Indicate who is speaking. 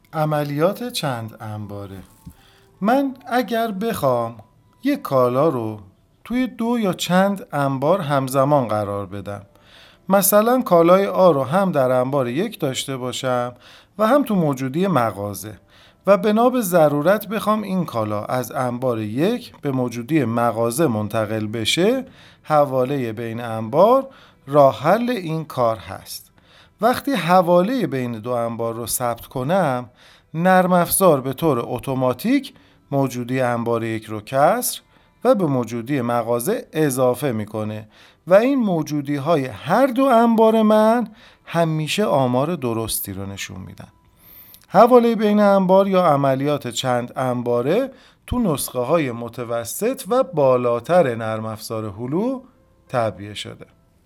Speaker 1: عملیات چند انباره. من اگر بخوام یک کالا رو توی 2 یا چند انبار همزمان قرار بدم، مثلا کالای آ رو هم در انبار 1 داشته باشم و هم تو موجودی مغازه و بنا به ضرورت بخوام این کالا از انبار 1 به موجودی مغازه منتقل بشه، حواله بین انبار راه حل این کار هست. وقتی حواله بین 2 انبار رو ثبت کنم، نرم افزار به طور اتوماتیک موجودی انبار 1 رو کسر و به موجودی مغازه اضافه میکنه و این موجودی های هر 2 انبار من همیشه آمار درستی رو نشون میدن. حواله بین انبار یا عملیات چند انباره تو نسخه های متوسط و بالاتر نرم افزار هلو تعبیه شده.